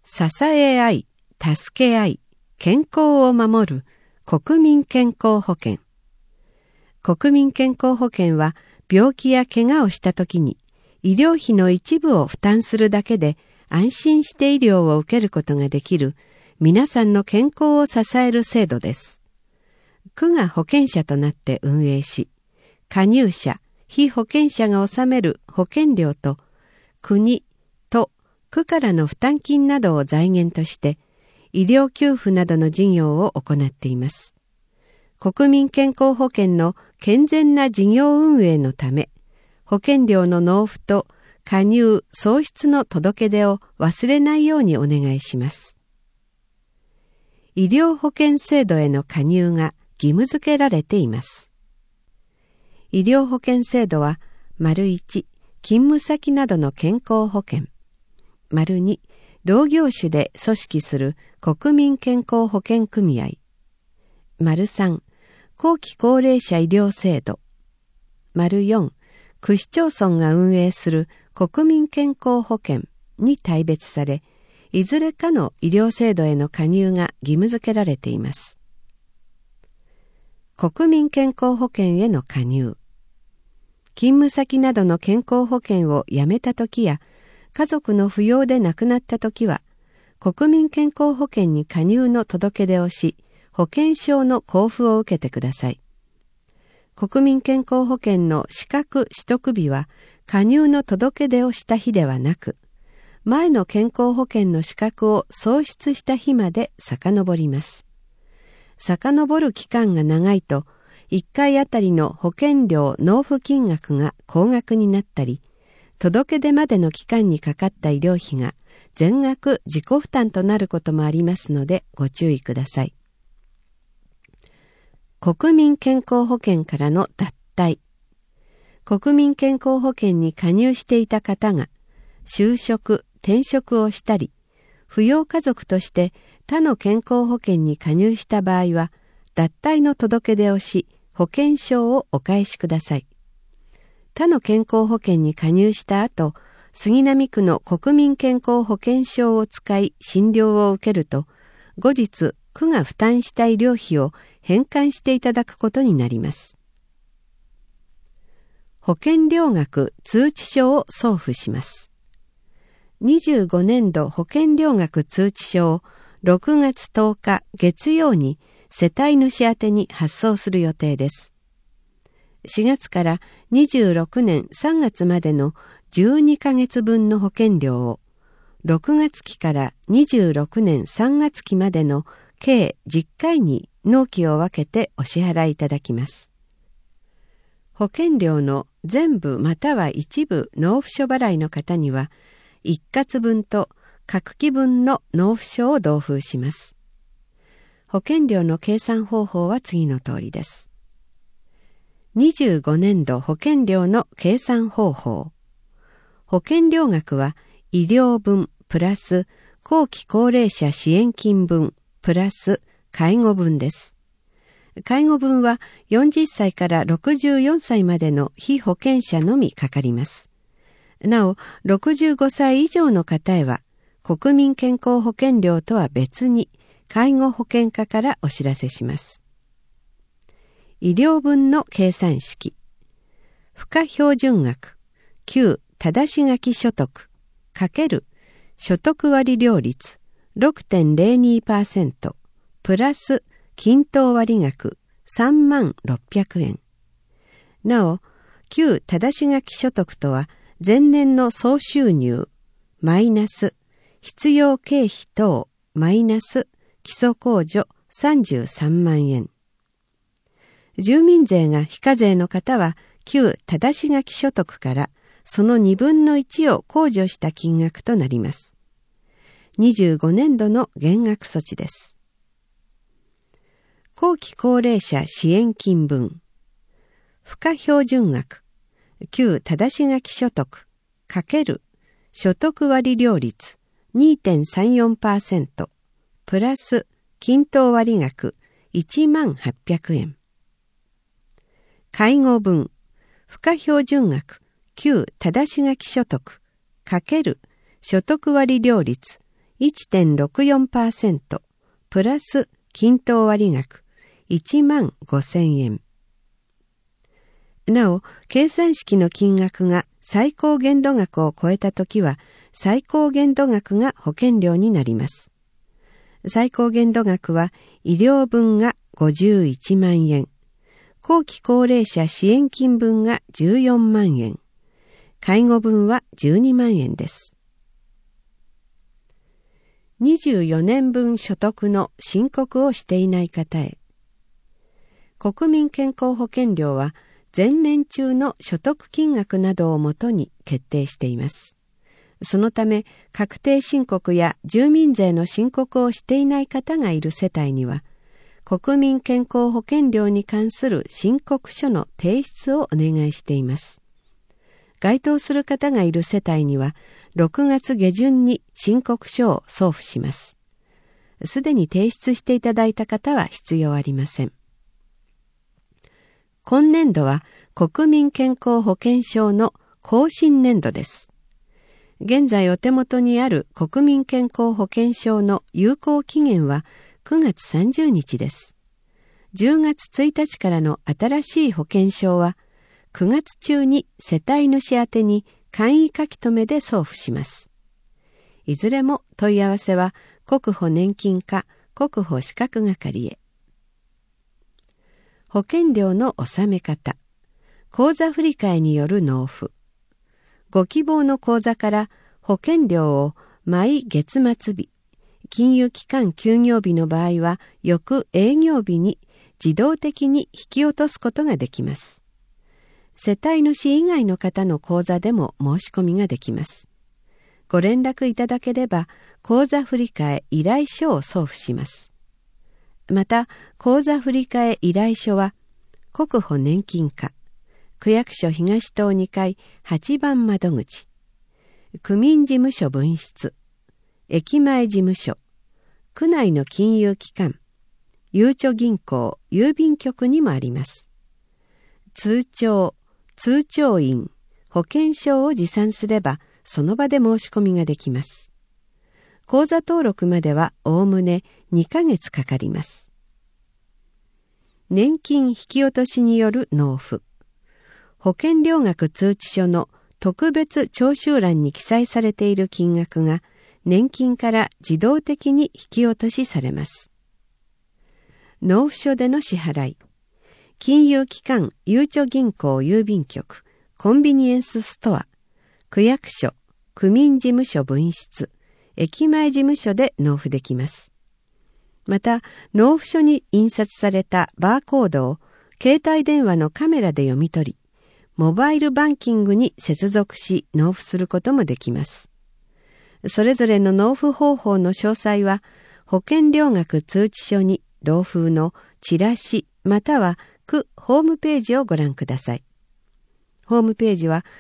支え合い、助け合い、健康を守る国民健康保険。国民健康保険は病気や怪我をしたときに医療費の一部を負担するだけで安心して医療を受けることができる皆さんの健康を支える制度です。区が保険者となって運営し、加入者、被保険者が納める保険料と国、都、区からの負担金などを財源として医療給付などの事業を行っています。国民健康保険の健全な事業運営のため、保険料の納付と加入・創出の届け出を忘れないようにお願いします。医療保険制度への加入が義務付けられています。医療保険制度は、1、勤務先などの健康保険。2、同業種で組織する国民健康保険組合。3、後期高齢者医療制度。4、区市町村が運営する国民健康保険に大別され、いずれかの医療制度への加入が義務付けられています。国民健康保険への加入。勤務先などの健康保険をやめたときや、家族の扶養で亡くなったときは、国民健康保険に加入の届け出をし、保険証の交付を受けてください。国民健康保険の資格取得日は、加入の届け出をした日ではなく、前の健康保険の資格を創出した日まで遡ります。遡る期間が長いと、1回あたりの保険料納付金額が高額になったり、届け出までの期間にかかった医療費が全額自己負担となることもありますのでご注意ください。国民健康保険からの脱退。国民健康保険に加入していた方が就職・転職をしたり、扶養家族として他の健康保険に加入した場合は、脱退の届け出をし、保険証をお返しください。他の健康保険に加入した後、杉並区の国民健康保険証を使い診療を受けると、後日区が負担した医療費を返還していただくことになります。保険料額通知書を送付します。25年度保険料額通知書を6月10日月曜に世帯主宛てに発送する予定です。4月から26年3月までの12ヶ月分の保険料を6月期から26年3月期までの計10回に納期を分けてお支払いいただきます。保険料の全部または一部納付書払いの方には、一括分と各期分の納付書を同封します。保険料の計算方法は次の通りです。25年度保険料の計算方法。保険料額は医療分プラス後期高齢者支援金分プラス介護分です。介護分は40歳から64歳までの被保険者のみかかります。なお、65歳以上の方へは、国民健康保険料とは別に、介護保険課からお知らせします。医療分の計算式。付加標準額、旧正し書き所得、×所得割料率 6.02% プラス均等割額36,000円。なお、旧正し書き所得とは、前年の総収入、マイナス、必要経費等、マイナス、基礎控除33万円。住民税が非課税の方は、旧正し書き所得からその2分の1を控除した金額となります。25年度の減額措置です。後期高齢者支援金分。付加標準額。旧正し書き所得×所得割料率 2.34% プラス均等割額18,800円。介護分付加標準額旧正し書き所得×所得割料率 1.64% プラス均等割額15,000円。なお、計算式の金額が最高限度額を超えたときは、最高限度額が保険料になります。最高限度額は、医療分が51万円、後期高齢者支援金分が14万円、介護分は12万円です。24年分所得の申告をしていない方へ。国民健康保険料は、前年中の所得金額などをもとに決定しています。そのため、確定申告や住民税の申告をしていない方がいる世帯には、国民健康保険料に関する申告書の提出をお願いしています。該当する方がいる世帯には、6月下旬に申告書を送付します。すでに提出していただいた方は必要ありません。今年度は国民健康保険証の更新年度です。現在お手元にある国民健康保険証の有効期限は9月30日です。10月1日からの新しい保険証は9月中に世帯主宛てに簡易書留で送付します。いずれも問い合わせは国保年金課国保資格係へ。保険料の納め方、口座振替による納付。ご希望の口座から保険料を毎月末日、金融機関休業日の場合は翌営業日に自動的に引き落とすことができます。世帯主以外の方の口座でも申し込みができます。ご連絡いただければ口座振替依頼書を送付します。また、口座振替依頼書は、国保年金課、区役所東棟2階8番窓口、区民事務所分室、駅前事務所、区内の金融機関、ゆうちょ銀行、郵便局にもあります。通帳、通帳員、保険証を持参すれば、その場で申し込みができます。口座登録まではおおむね2ヶ月かかります。年金引き落としによる納付。保険料額通知書の特別徴収欄に記載されている金額が年金から自動的に引き落としされます。納付書での支払い。金融機関、ゆうちょ銀行郵便局、コンビニエンスストア、区役所、区民事務所分室、駅前事務所で納付できます。また、納付書に印刷されたバーコードを携帯電話のカメラで読み取り、モバイルバンキングに接続し納付することもできます。それぞれの納付方法の詳細は、保険料額通知書に同封のチラシまたは区ホームページをご覧ください。ホームページは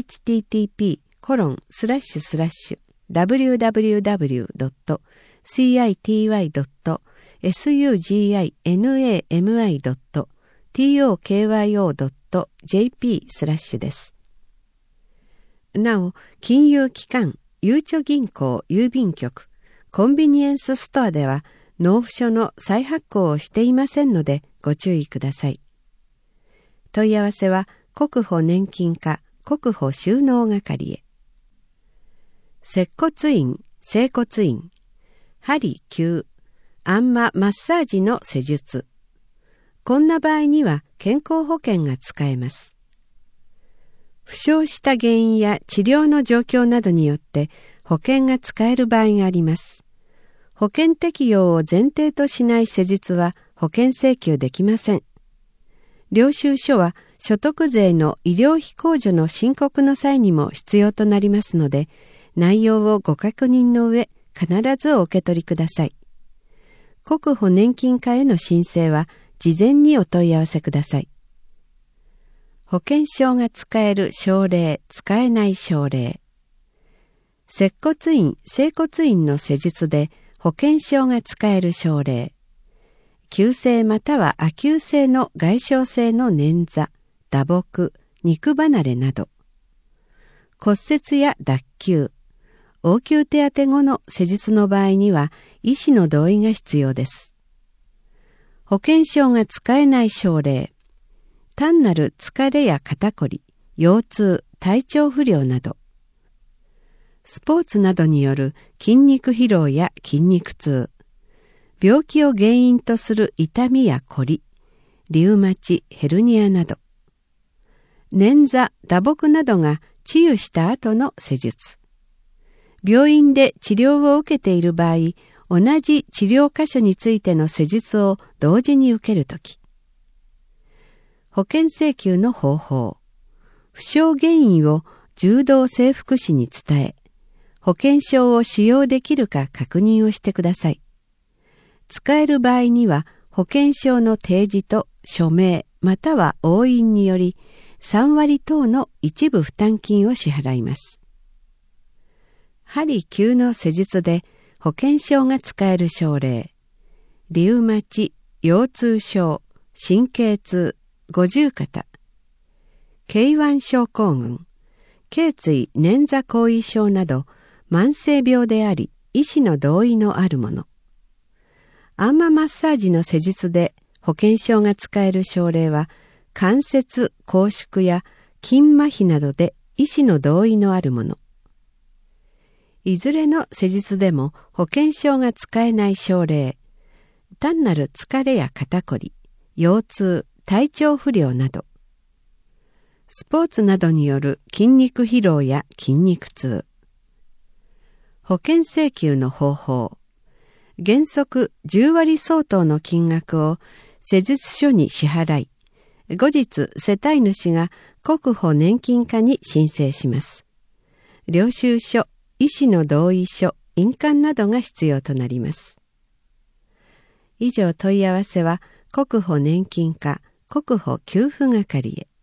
http://www.city.tokyo.jp/ です。なお、金融機関、ゆうちょ銀行郵便局、コンビニエンスストアでは納付書の再発行をしていませんのでご注意ください。問い合わせは国保年金課国保収納係へ。接骨院、整骨院、針灸、あんまマッサージの施術。こんな場合には健康保険が使えます。負傷した原因や治療の状況などによって保険が使える場合があります。保険適用を前提としない施術は保険請求できません。領収書は所得税の医療費控除の申告の際にも必要となりますので、内容をご確認の上、必ずお受け取りください。国保年金課への申請は事前にお問い合わせください。保険証が使える症例、使えない症例。接骨院、整骨院の施術で保険証が使える症例。急性または亜急性の外傷性の捻挫、打撲、肉離れなど。骨折や脱臼、 応急手当後の施術の場合には医師の同意が必要です。保険証が使えない症例、単なる疲れや肩こり、腰痛、体調不良など、スポーツなどによる筋肉疲労や筋肉痛、病気を原因とする痛みやこり、リウマチ、ヘルニアなど、捻挫、打撲などが治癒した後の施術、病院で治療を受けている場合、同じ治療箇所についての施術を同時に受けるとき、保険請求の方法、負傷原因を柔道整復師に伝え、保険証を使用できるか確認をしてください。使える場合には保険証の提示と署名または押印により3割等の一部負担金を支払います。針灸の施術で保険証が使える症例、リウマチ、腰痛症、神経痛、五十肩、K1症候群、頸椎捻挫後遺症など慢性病であり医師の同意のあるもの、アンママッサージの施術で保険証が使える症例は関節拘縮や筋麻痺などで医師の同意のあるもの。いずれの施術でも保険証が使えない症例、単なる疲れや肩こり、腰痛、体調不良など、スポーツなどによる筋肉疲労や筋肉痛、保険請求の方法、原則10割相当の金額を施術所に支払い、後日世帯主が国保年金課に申請します。領収書、医師の同意書、印鑑などが必要となります。以上問い合わせは国保年金課国保給付係へ。